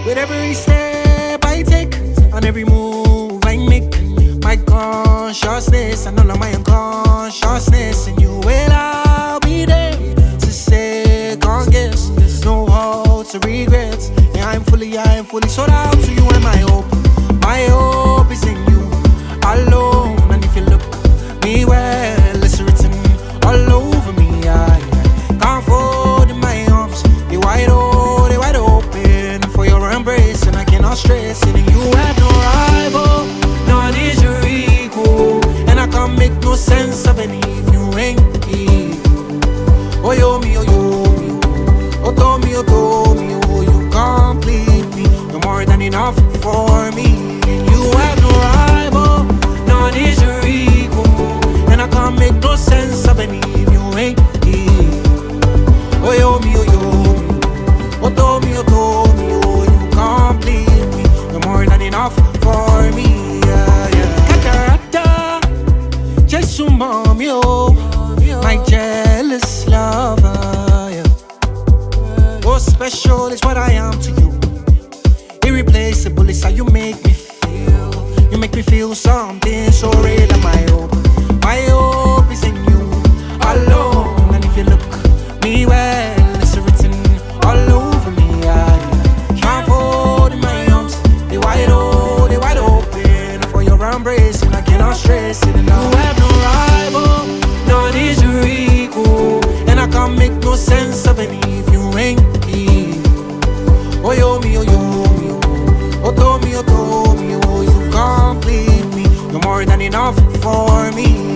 With every step I take, and every move I make, my consciousness and all of my unconsciousness, and you will I'll be there to second guess, no holds or regrets. And I'm fully sold out to you, and my hope is in you alone. And if you look me well, it's written all over me. I can't fold in my arms, they wide open for your embrace, and I cannot stress it. And you have no rival, none is your equal, and I can't make no sense of any if you ain't equal. Oh yo me, oh yo me, oh to me, oh you complete me. You're more than enough for me, and you have no rival, none is your equal, and I can't make no sense of any if you ain't equal. Oh yo me, oh to me, oh you complete me. You're more than enough for me, yeah, yeah. Catarata, just mommy, oh, my jealous lover, yeah. Oh, special is what I am to you. Irreplaceable is how you make me feel. You make me feel something so real. And my hope is in you alone. And if you look me well, it's written all over me. I can't fold in my arms, they wide open for your embrace, and I cannot stress it enough. You have no rival, none is your equal, and I can't make no sense of any if you ain't equal. Oh yo me, oh to me, oh you complete me. You're more than enough for me.